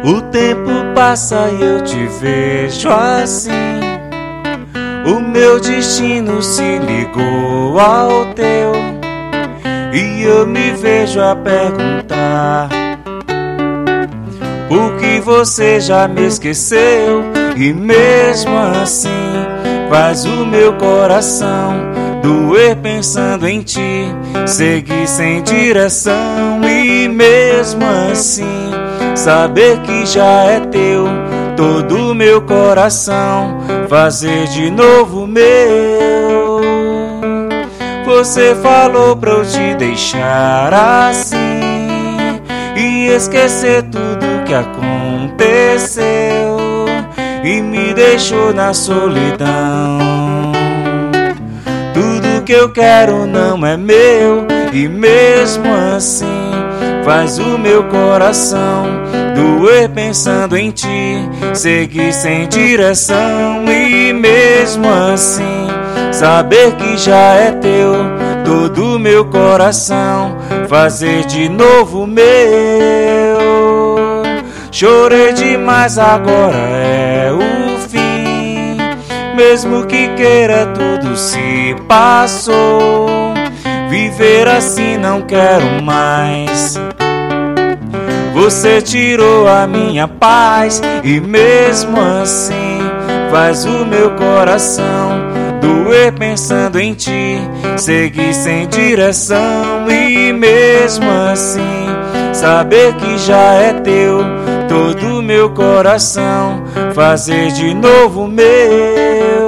O tempo passa e eu te vejo assim. O meu destino se ligou ao teu, e eu me vejo a perguntar: por que você já me esqueceu? E mesmo assim faz o meu coração doer pensando em ti, seguir sem direção. E mesmo assim saber que já é teu todo o meu coração, fazer de novo meu. Você falou pra eu te deixar assim e esquecer tudo que aconteceu, e me deixou na solidão. Tudo que eu quero não é meu, e mesmo assim faz o meu coração doer pensando em ti, seguir sem direção. E mesmo assim saber que já é teu todo o meu coração, fazer de novo meu. Chorei demais, agora é o fim. Mesmo que queira, tudo se passou. Viver assim não quero mais. Você tirou a minha paz, e mesmo assim faz o meu coração doer pensando em ti, seguir sem direção. E mesmo assim saber que já é teu todo o meu coração, fazer de novo meu.